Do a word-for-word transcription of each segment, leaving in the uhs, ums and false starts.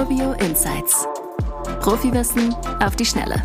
Urbio Insights. Profiwissen auf die Schnelle.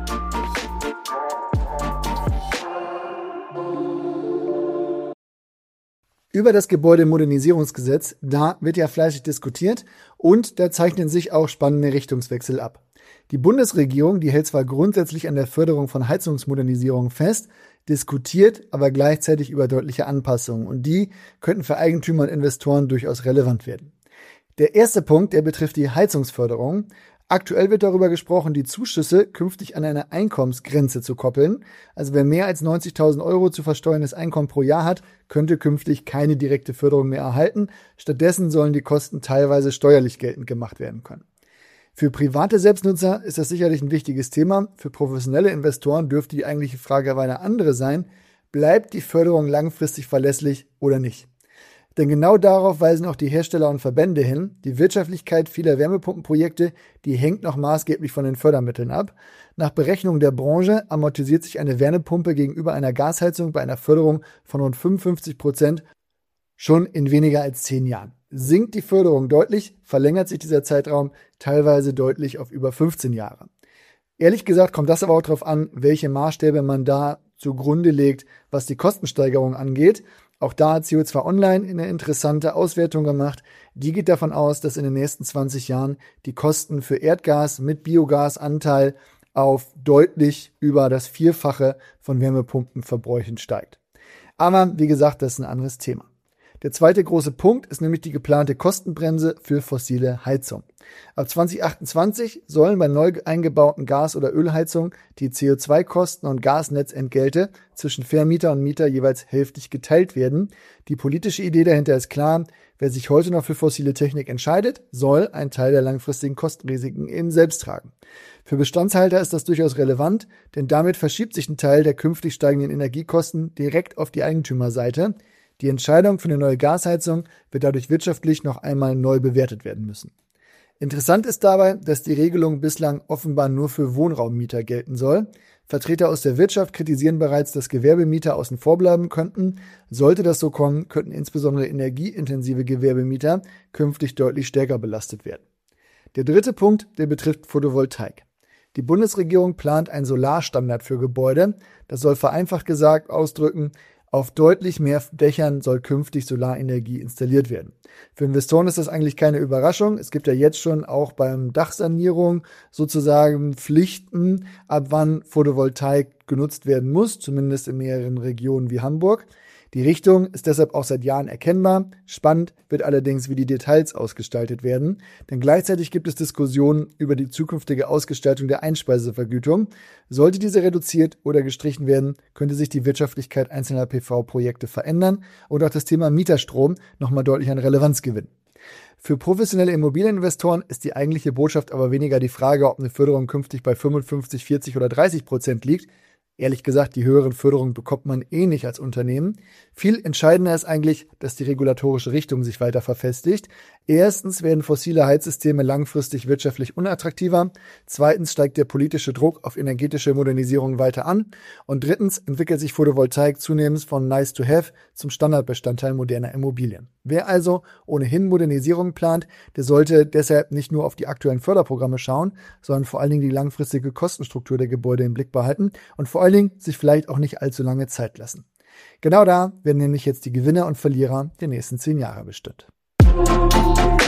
Über das Gebäudemodernisierungsgesetz, da wird ja fleißig diskutiert und da zeichnen sich auch spannende Richtungswechsel ab. Die Bundesregierung, die hält zwar grundsätzlich an der Förderung von Heizungsmodernisierung fest, diskutiert aber gleichzeitig über deutliche Anpassungen und die könnten für Eigentümer und Investoren durchaus relevant werden. Der erste Punkt, der betrifft die Heizungsförderung. Aktuell wird darüber gesprochen, die Zuschüsse künftig an eine Einkommensgrenze zu koppeln. Also wer mehr als neunzigtausend Euro zu versteuerndes Einkommen pro Jahr hat, könnte künftig keine direkte Förderung mehr erhalten. Stattdessen sollen die Kosten teilweise steuerlich geltend gemacht werden können. Für private Selbstnutzer ist das sicherlich ein wichtiges Thema. Für professionelle Investoren dürfte die eigentliche Frage aber eine andere sein. Bleibt die Förderung langfristig verlässlich oder nicht? Denn genau darauf weisen auch die Hersteller und Verbände hin. Die Wirtschaftlichkeit vieler Wärmepumpenprojekte, die hängt noch maßgeblich von den Fördermitteln ab. Nach Berechnung der Branche amortisiert sich eine Wärmepumpe gegenüber einer Gasheizung bei einer Förderung von rund fünfundfünfzig Prozent schon in weniger als zehn Jahren. Sinkt die Förderung deutlich, verlängert sich dieser Zeitraum teilweise deutlich auf über fünfzehn Jahre. Ehrlich gesagt kommt das aber auch darauf an, welche Maßstäbe man da zugrunde legt, was die Kostensteigerung angeht. Auch da hat C O zwei Online eine interessante Auswertung gemacht. Die geht davon aus, dass in den nächsten zwanzig Jahren die Kosten für Erdgas mit Biogasanteil auf deutlich über das Vierfache von Wärmepumpenverbräuchen steigt. Aber wie gesagt, das ist ein anderes Thema. Der zweite große Punkt ist nämlich die geplante Kostenbremse für fossile Heizung. Ab zwanzig achtundzwanzig sollen bei neu eingebauten Gas- oder Ölheizungen die C O zwei Kosten und Gasnetzentgelte zwischen Vermieter und Mieter jeweils hälftig geteilt werden. Die politische Idee dahinter ist klar: Wer sich heute noch für fossile Technik entscheidet, soll einen Teil der langfristigen Kostenrisiken eben selbst tragen. Für Bestandshalter ist das durchaus relevant, denn damit verschiebt sich ein Teil der künftig steigenden Energiekosten direkt auf die Eigentümerseite. Die Entscheidung für eine neue Gasheizung wird dadurch wirtschaftlich noch einmal neu bewertet werden müssen. Interessant ist dabei, dass die Regelung bislang offenbar nur für Wohnraummieter gelten soll. Vertreter aus der Wirtschaft kritisieren bereits, dass Gewerbemieter außen vor bleiben könnten. Sollte das so kommen, könnten insbesondere energieintensive Gewerbemieter künftig deutlich stärker belastet werden. Der dritte Punkt, der betrifft Photovoltaik. Die Bundesregierung plant einen Solarstandard für Gebäude. Das soll vereinfacht gesagt ausdrücken, auf deutlich mehr Dächern soll künftig Solarenergie installiert werden. Für Investoren ist das eigentlich keine Überraschung. Es gibt ja jetzt schon auch beim Dachsanierung sozusagen Pflichten, ab wann Photovoltaik genutzt werden muss, zumindest in mehreren Regionen wie Hamburg. Die Richtung ist deshalb auch seit Jahren erkennbar. Spannend wird allerdings, wie die Details ausgestaltet werden. Denn gleichzeitig gibt es Diskussionen über die zukünftige Ausgestaltung der Einspeisevergütung. Sollte diese reduziert oder gestrichen werden, könnte sich die Wirtschaftlichkeit einzelner P V-Projekte verändern und auch das Thema Mieterstrom nochmal deutlich an Relevanz gewinnen. Für professionelle Immobilieninvestoren ist die eigentliche Botschaft aber weniger die Frage, ob eine Förderung künftig bei fünfundfünfzig, vierzig oder dreißig Prozent liegt. Ehrlich gesagt, die höheren Förderungen bekommt man eh nicht als Unternehmen. Viel entscheidender ist eigentlich, dass die regulatorische Richtung sich weiter verfestigt. Erstens werden fossile Heizsysteme langfristig wirtschaftlich unattraktiver. Zweitens steigt der politische Druck auf energetische Modernisierung weiter an. Und drittens entwickelt sich Photovoltaik zunehmend von nice to have zum Standardbestandteil moderner Immobilien. Wer also ohnehin Modernisierung plant, der sollte deshalb nicht nur auf die aktuellen Förderprogramme schauen, sondern vor allen Dingen die langfristige Kostenstruktur der Gebäude im Blick behalten und vor allen Dingen sich vielleicht auch nicht allzu lange Zeit lassen. Genau da werden nämlich jetzt die Gewinner und Verlierer der nächsten zehn Jahre bestimmt.